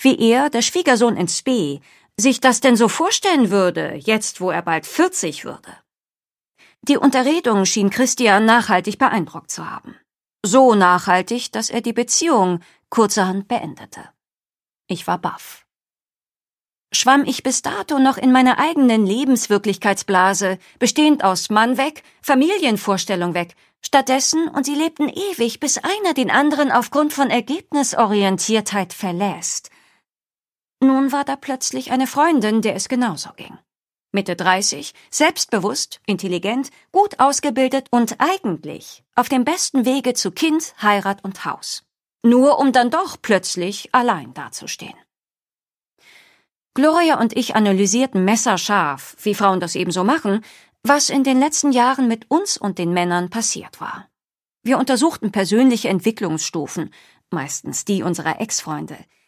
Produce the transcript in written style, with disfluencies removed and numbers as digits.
wie er, der Schwiegersohn in Spee, sich das denn so vorstellen würde, jetzt wo er bald 40 würde. Die Unterredung schien Christian nachhaltig beeindruckt zu haben. So nachhaltig, dass er die Beziehung kurzerhand beendete. Ich war baff. Schwamm ich bis dato noch in meiner eigenen Lebenswirklichkeitsblase, bestehend aus Mann weg, Familienvorstellung weg, stattdessen, und sie lebten ewig, bis einer den anderen aufgrund von Ergebnisorientiertheit verlässt. Nun war da plötzlich eine Freundin, der es genauso ging. Mitte 30, selbstbewusst, intelligent, gut ausgebildet und eigentlich auf dem besten Wege zu Kind, Heirat und Haus. Nur um dann doch plötzlich allein dazustehen. Gloria und ich analysierten messerscharf, wie Frauen das ebenso machen, was in den letzten Jahren mit uns und den Männern passiert war. Wir untersuchten persönliche Entwicklungsstufen, meistens die unserer Ex-Freunde,